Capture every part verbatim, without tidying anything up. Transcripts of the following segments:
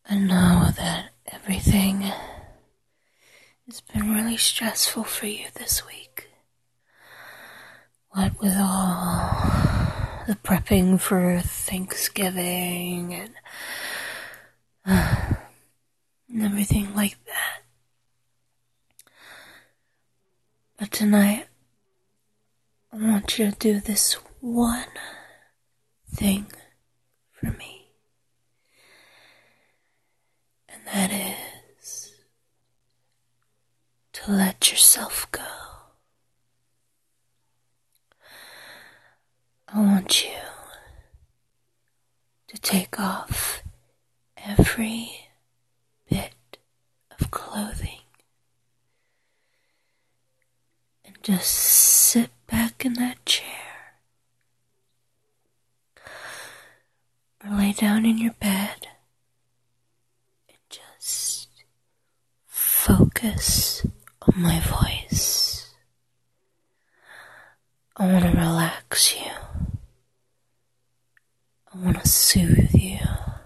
I know that everything has been really stressful for you this week. What with all the prepping for Thanksgiving and, uh, and everything like that. But tonight, I want you to do this one thing for me. And that is to let yourself go. I want you to take off every bit of clothing and just sit back in that chair or lay down in your bed and just focus on my voice. I want to relax you. I want to soothe you.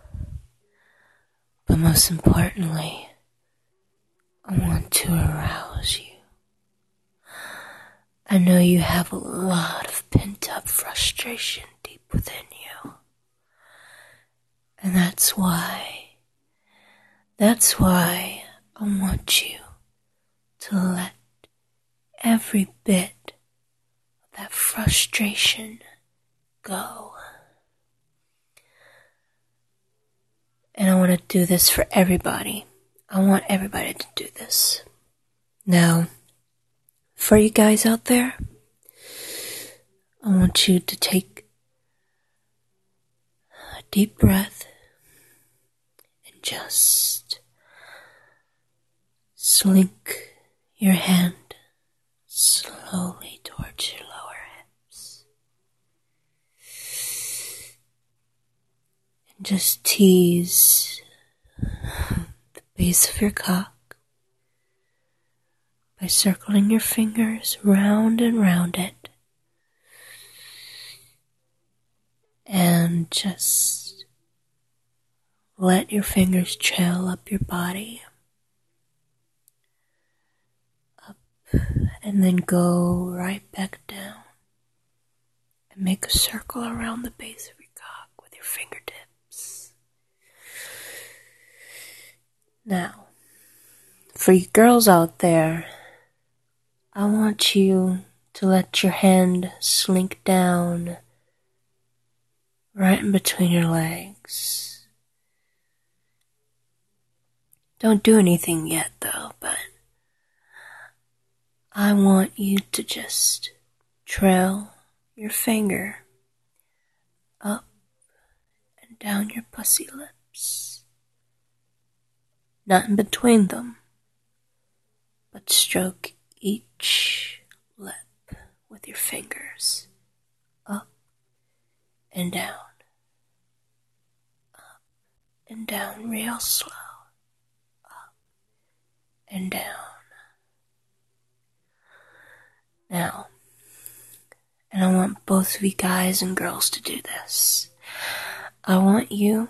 But most importantly, I want to arouse you. I know you have a lot of pent-up frustration deep within you. And that's why, that's why I want you to let every bit of that frustration go. And I want to do this for everybody. I want everybody to do this. Now, for you guys out there, I want you to take a deep breath and just slink your hand slowly towards your lower hips. And just tease the base of your cock by circling your fingers round and round it. And just let your fingers trail up your body. Up and then go right back down. And make a circle around the base of your cock with your fingertips. Now, for you girls out there, I want you to let your hand slink down right in between your legs. Don't do anything yet though, but I want you to just trail your finger up and down your pussy lips. Not in between them, but stroke each lip with your fingers up and down, up and down real slow, up and down. Now, and I want both of you guys and girls to do this. I want you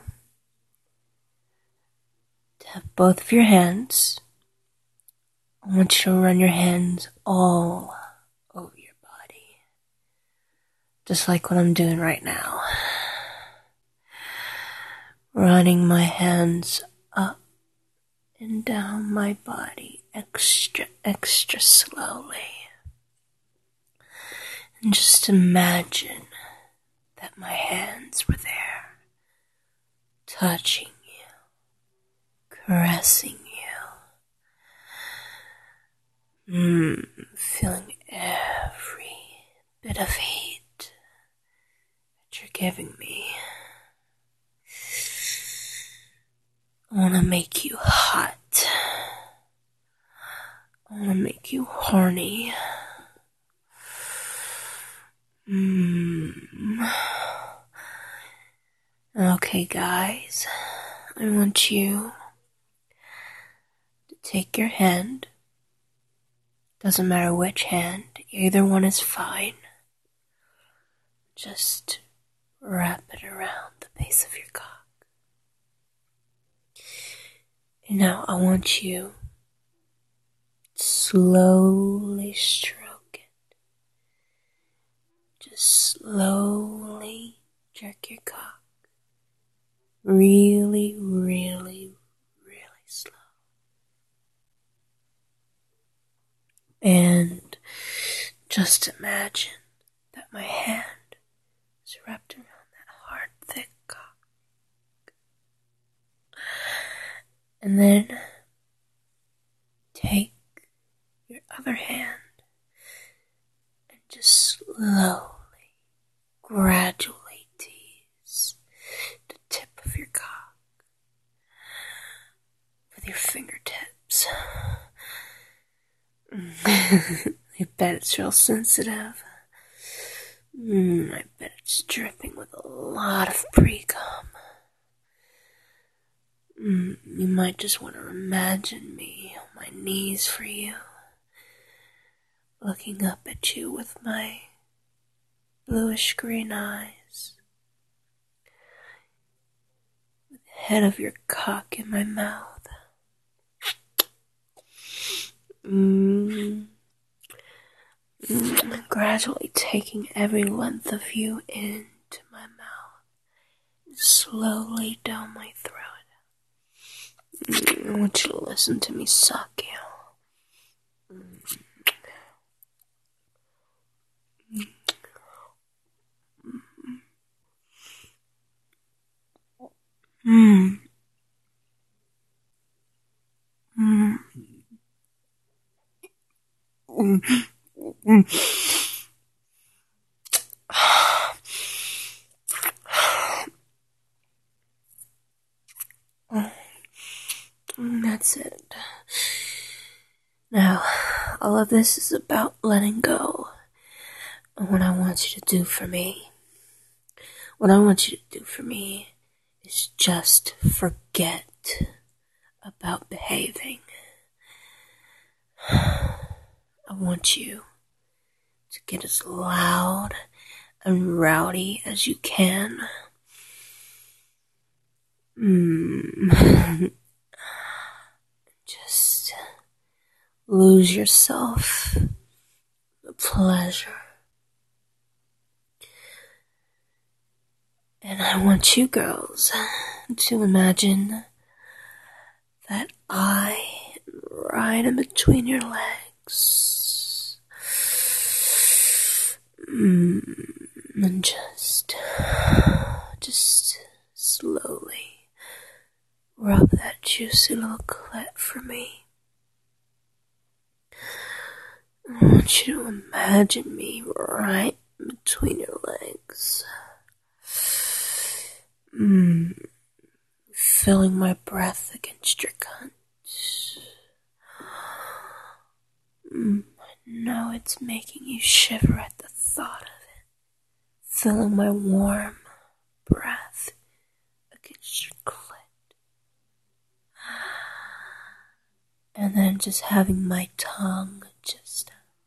to have both of your hands. I want you to run your hands all over your body. Just like what I'm doing right now. Running my hands up and down my body extra, extra slowly. And just imagine that my hands were there, touching you, caressing you. Mmm, feeling every bit of heat that you're giving me. I want to make you hot. I want to make you horny. Mmm. Okay, guys, I want you to take your hand. Doesn't matter which hand, either one is fine. Just wrap it around the base of your cock. Now I want you to slowly stroke it. Just slowly jerk your cock. Really, really, really slow. And just imagine that my hand is wrapped around that hard, thick cock. And then take your other hand and just slowly, gradually tease the tip of your cock with your fingertips. I bet it's real sensitive. Mm, I bet it's dripping with a lot of pre-cum. Mm, you might just want to imagine me on my knees for you, looking up at you with my bluish green eyes, with the head of your cock in my mouth. Mm. Mm. Gradually taking every length of you into my mouth, slowly down my throat. Mm. I want you to listen to me suck you. Mm. Mm. Mm. Mm. That's it. Now, all of this is about letting go of what I want you to do for me. What I want you to do for me is just forget about behaving. I want you to get as loud and rowdy as you can. Mm. Just lose yourself in the pleasure. And I want you girls to imagine that I am right in between your legs. Mm, and just, just slowly rub that juicy little clit for me. I want you to imagine me right in between your legs. Mm, feeling my breath against your cunt. Mm, I know it's making you shiver at the thought of it. Feeling my warm breath against your clit. And then just having my tongue just,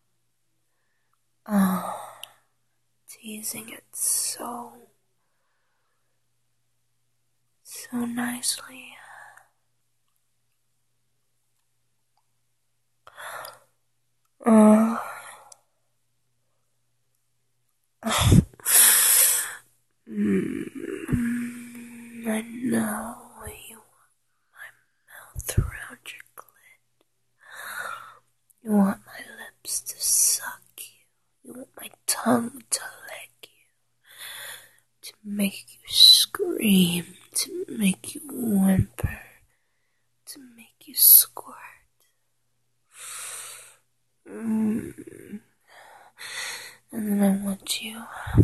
oh, teasing it so, so nicely. Oh. Oh. Mm, I know you want my mouth around your clit. You want my lips to suck you. You want my tongue to lick you. To make you scream. To make you whimper. To make you squirt. Mm. And then I want you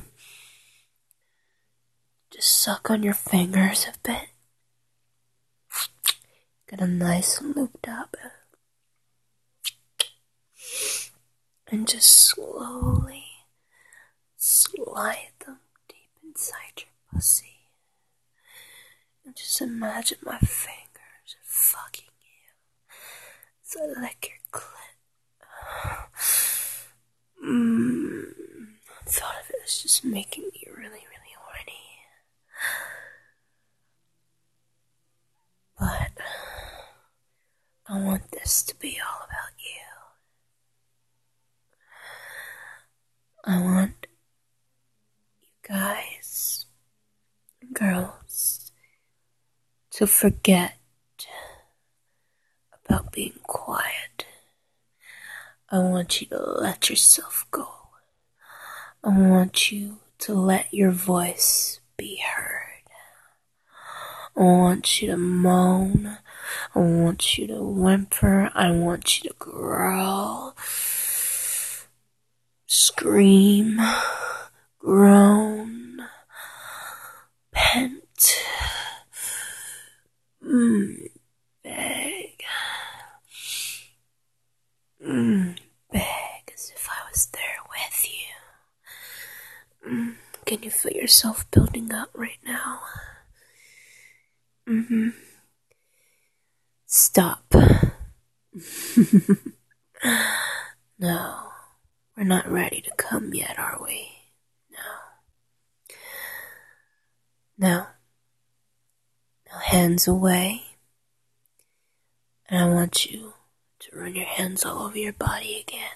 to suck on your fingers a bit. Get them nice and looped up. And just slowly slide them deep inside your pussy. And just imagine my fingers fucking you as I lick your clit. Mmm. The thought of it is just making me really, really horny. But I want this to be all about you. I want you guys, girls, to forget about being quiet. I want you to let yourself go. I want you to let your voice be heard. I want you to moan. I want you to whimper. I want you to growl, scream, groan, pant, mm, beg, mm, beg as if I was there with you. Mm, can you feel yourself building up right now? Mm-hmm. Stop. No, we're not ready to come yet, are we? No. No. Now hands away. And I want you to run your hands all over your body again.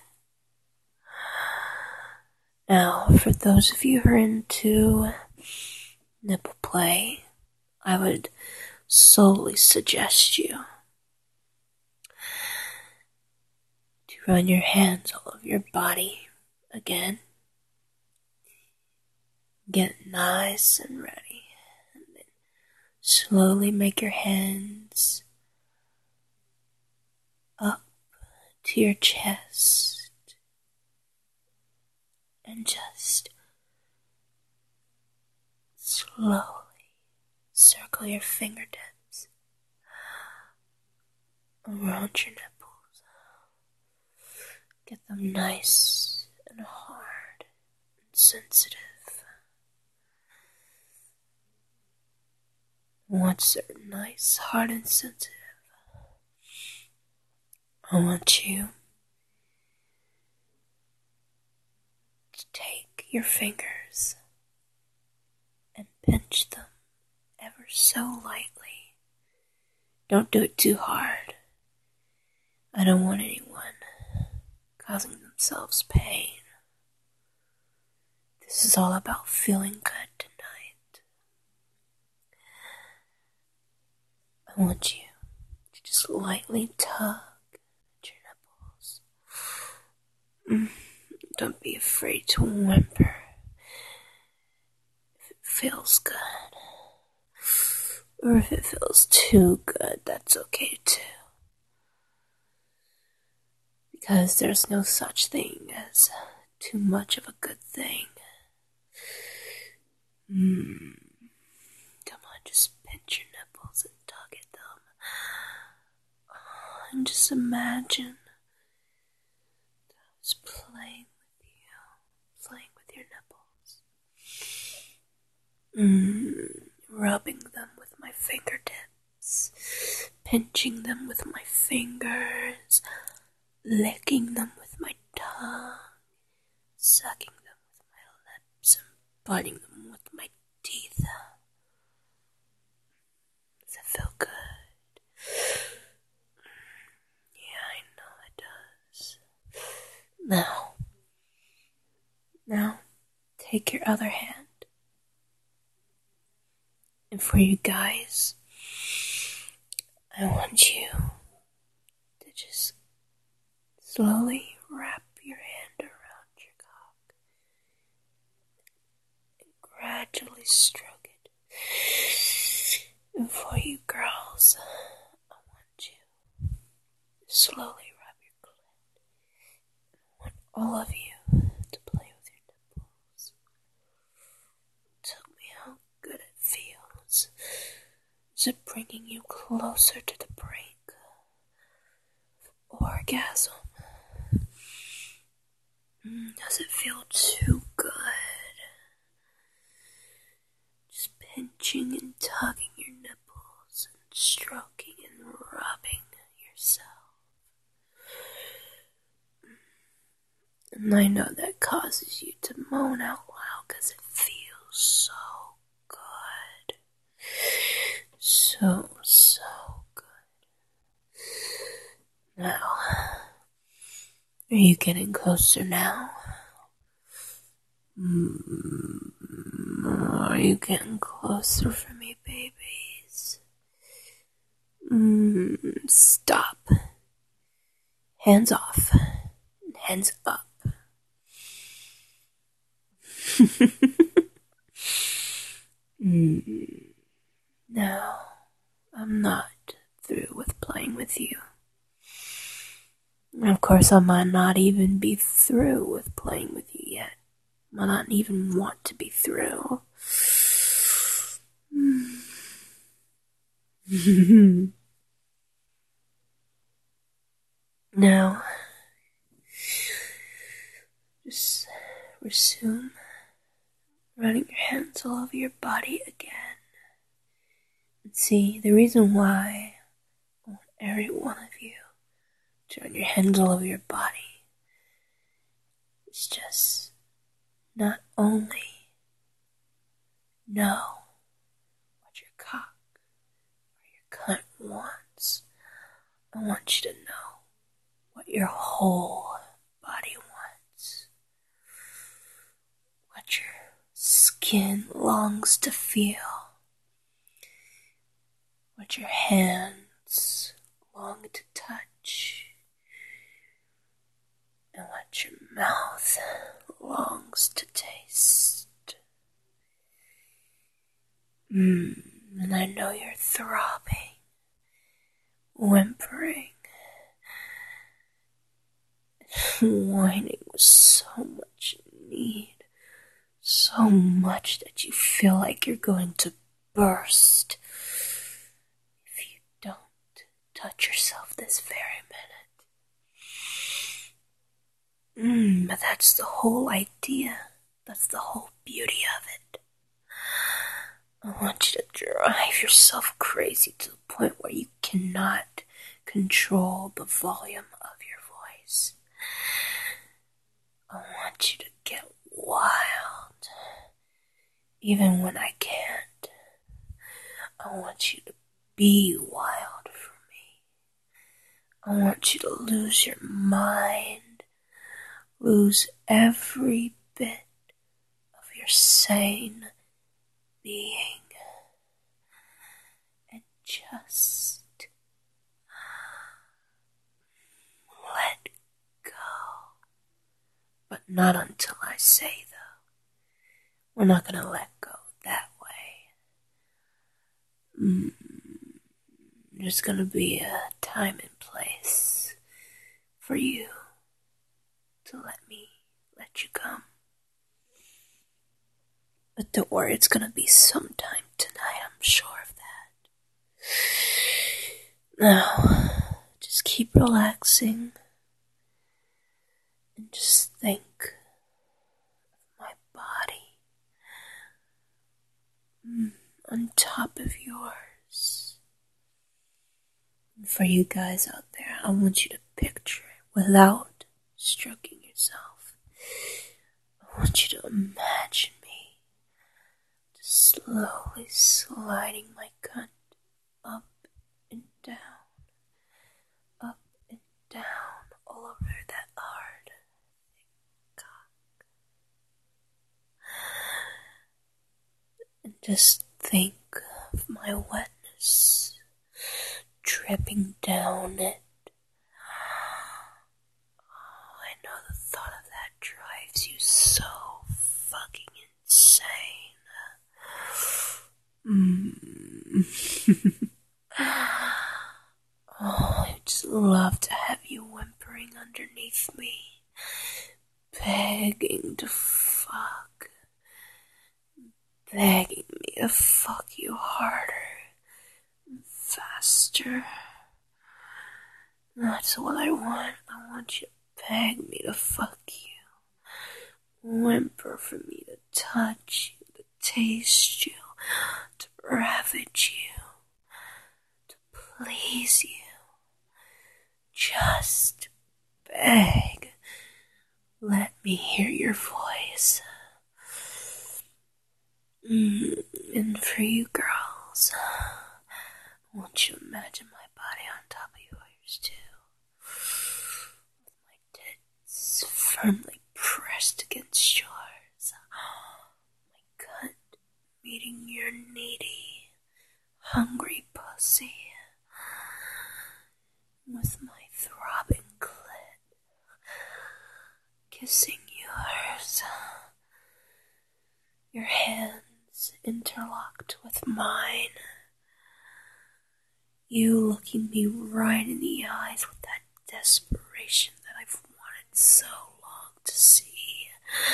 Now, for those of you who are into nipple play, I would solely suggest you to run your hands all over your body again. Get nice and ready. And then slowly make your hands up to your chest. And just slowly circle your fingertips around your nipples. Get them nice and hard and sensitive. Once they're nice, hard, and sensitive, I want you to take your fingers and pinch them ever so lightly. Don't do it too hard. I don't want anyone causing themselves pain. This is all about feeling good tonight. I want you to just lightly tug at your nipples. Mm, don't be afraid to whimper if it feels good. Or if it feels too good, that's okay too. Because there's no such thing as too much of a good thing. Mm. Come on, just pinch your nipples and tug at them. And just imagine that I was playing with you, playing with your nipples. Mm. Rubbing them with my fingertips, pinching them with my fingers, licking them with my tongue, sucking them with my lips, and biting them with my teeth. Does it feel good? Yeah, I know it does. Now, now, take your other hand. And for you guys, I want you to just slowly wrap your hand around your cock and gradually stroke it. And for you girls, I want you to slowly wrap your clit. I want all of you to play with your nipples. Tell me how good it feels. Is it bringing you closer to the brink of orgasm? Does it feel too good? Just pinching and tugging your nipples and stroking and rubbing yourself. And I know that causes you to moan out loud because it feels so good. So, so good. Are you getting closer now? Mm, are you getting closer for me, babies? Mm, stop. Hands off. Hands up. mm. No, I'm not through with playing with you. Of course, I might not even be through with playing with you yet. I might not even want to be through. Now, just resume running your hands all over your body again. And see, the reason why I want every one of you to run your hands all over your body is just not only know what your cock or your cunt wants, I want you to know what your whole body wants. What your skin longs to feel. What your hands long to touch. And what your mouth longs to taste. Mmm, and I know you're throbbing, whimpering, whining with so much need, so much that you feel like you're going to burst if you don't touch yourself this very minute. Mmm, but that's the whole idea. That's the whole beauty of it. I want you to drive yourself crazy to the point where you cannot control the volume of your voice. I want you to get wild, even when I can't. I want you to be wild for me. I want you to lose your mind, lose every bit of your sane being, and just let go. But not until I say, though. We're not gonna let go that way. Mm. There's gonna be a time and place for you to let me let you come. But don't worry, it's gonna be sometime tonight, I'm sure of that. Now, just keep relaxing and just think of my body mm, on top of yours. And for you guys out there, I want you to picture it without stroking yourself. I want you to imagine me just slowly sliding my cunt up and down, up and down, all over that hard cock. And just think of my wetness dripping down it. Oh, I know the thought of that drives you so fucking insane. Mm. Oh, I'd just love to have you whimpering underneath me, begging to fuck, begging me to fuck you harder, faster. That's what I want. I want you to beg me to fuck you, whimper for me to touch you, to taste you, to ravage you, to please you. Just beg. Let me hear your voice. Mm, and for you girls, I want you to imagine my body on top of yours too. With my tits lips firmly pressed against yours. My gut meeting your needy, hungry pussy with my throbbing clit, kissing yours, your hands interlocked with mine, you looking me right in the eyes with that desperation that I've wanted so long to see,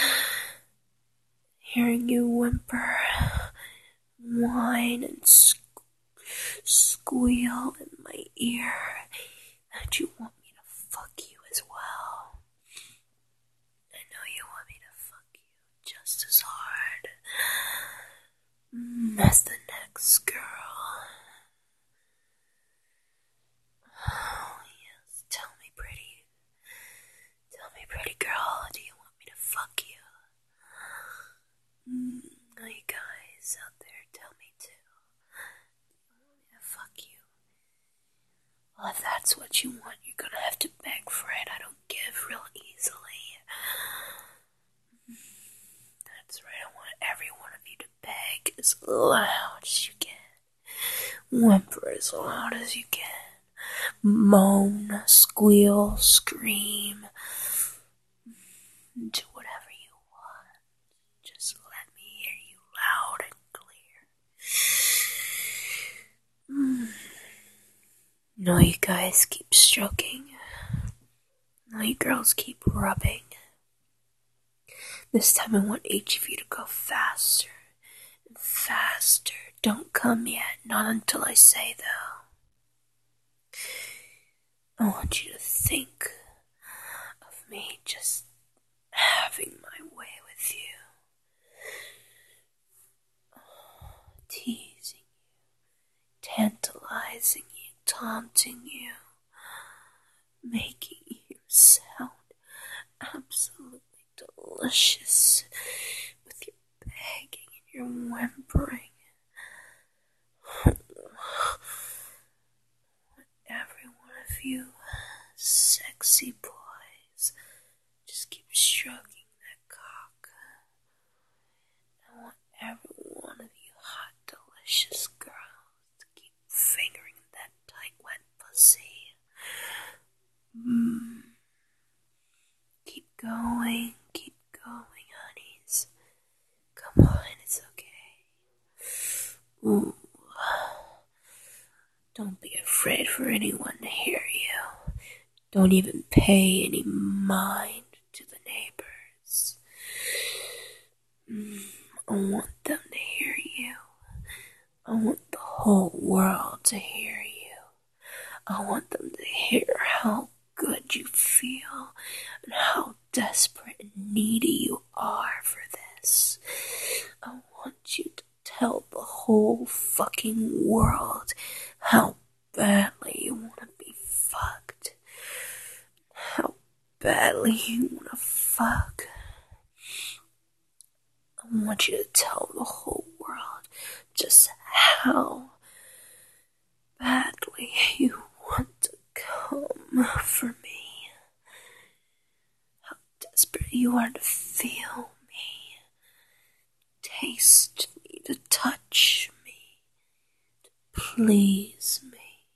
hearing you whimper, whine, and squeal squeal in my ear that you want me to fuck you as well. I know you want me to fuck you just as hard mm, as the next girl. Oh yes, tell me pretty, tell me pretty girl, do you want me to fuck you? Mm, oh, you guys out there, tell me too. Fuck you. Well, if that's what you want, you're gonna have to beg for it. I don't give real easily. That's right, I want every one of you to beg as loud as you can. Whimper as loud as you can. Moan, squeal, scream. Do whatever you want. Just let me hear you loud and clear. Mm. No, you guys keep stroking. No, you girls keep rubbing. This time I want each of you to go faster and faster. Don't come yet, not until I say, though. I want you to think of me just having my way with you. Teasing you, tantalizing you, taunting you, making you sound absolutely delicious with your begging and your whimpering. Every one of you sexy boys just keep stroking that cock. I want every one of you hot, delicious girls to keep fingering that tight, wet pussy. Mm. Keep going, keep going, honeys. Come on, it's okay. Ooh. Don't be afraid for anyone to hear you. Don't even pay any mind to the neighbors. Mm. I want them to hear you. I want the whole world to hear you. I want them to hear how good you feel and how desperate and needy you are for this. I want you to tell the whole fucking world how badly you want to be fucked. How badly you want to fuck. I want you to tell the whole world just how badly you want to come for me. How desperate you are to feel me, taste me, to touch me, to please me.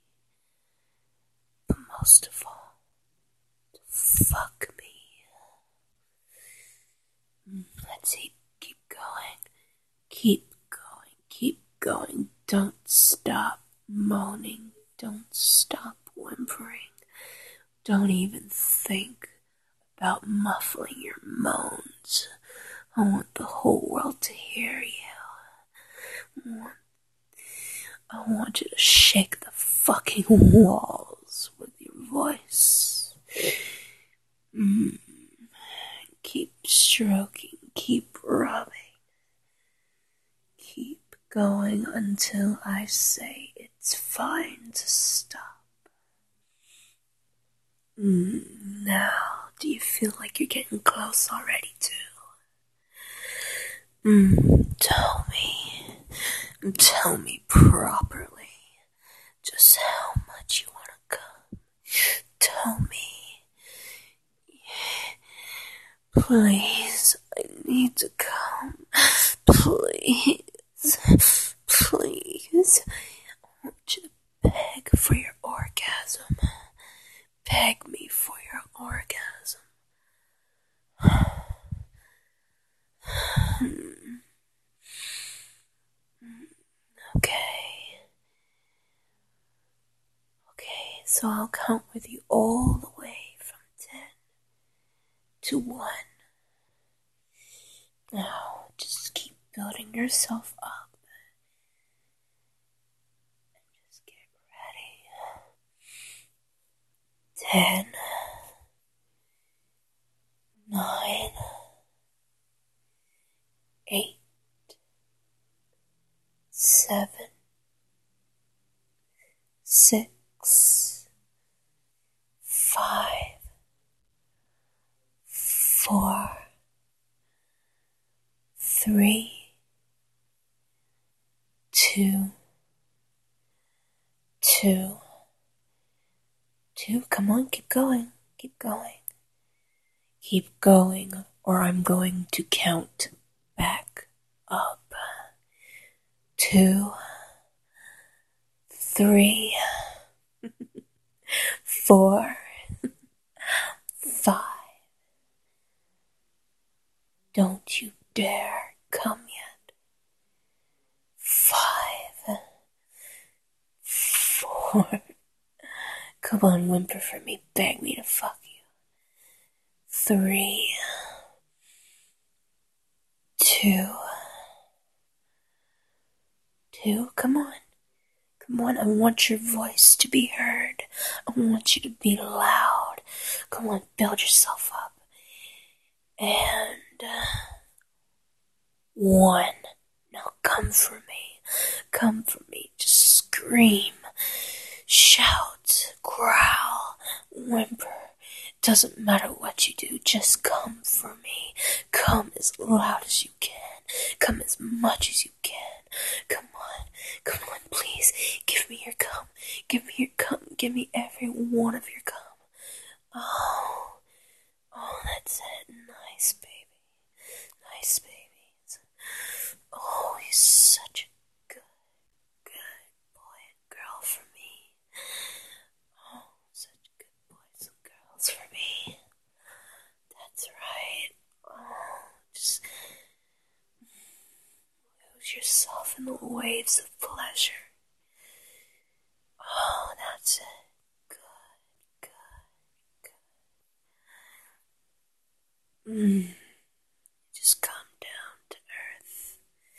But most of all, to fuck me. Let's see. Keep going. Keep going. Keep going. Don't stop moaning. Don't stop whimpering. Don't even think about muffling your moans. I want the whole world to hear you. I want, I want you to shake the fucking walls with your voice. Mm. Keep stroking, keep rubbing. Keep going until I say it's fine to stop. Mm, now, do you feel like you're getting close already, too? Mm, tell me, tell me properly just how much you want to come. Tell me, Please, I need to come. Please, please. I want you to beg for your orgasm. Beg me for your orgasm. Okay. Okay, so I'll count with you all the way from ten to one. Now, just keep building yourself up. And just get ready. Ten. Nine. Eight. Seven. Six. Five. Four. Three. Two. Two. Two. Come on, keep going. Keep going. Keep going, or I'm going to count back up. Two. Three. Four. Five. Don't you dare come yet. Five. Four. Come on, whimper for me. Beg me to fuck you. Three. Two. Two. Come on. Come on. I want your voice to be heard. I want you to be loud. Come on, build yourself up. And uh, one. Now come for me. Come for me. Just scream, shout, growl, whimper. Doesn't matter what you do. Just come for me. Come as loud as you can. Come as much as you can. Come on. Come on, please. Give me your cum. Give me your cum. Give me every one of your cum. Oh. Oh, that's it. Nice, baby. Nice, baby. Oh, he's such a good, good boy and girl for me. Oh, such good boys and girls for me. That's right. Oh, just lose yourself in the waves of pleasure. Oh, that's it. Good, good, good. Mm. Just come down to earth.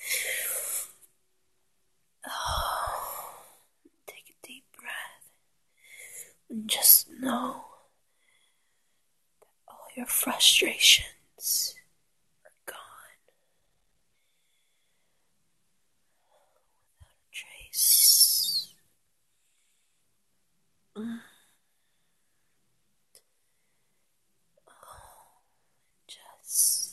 Oh, take a deep breath. And just know that all your frustrations are gone. Without a trace. Mm. Oh, just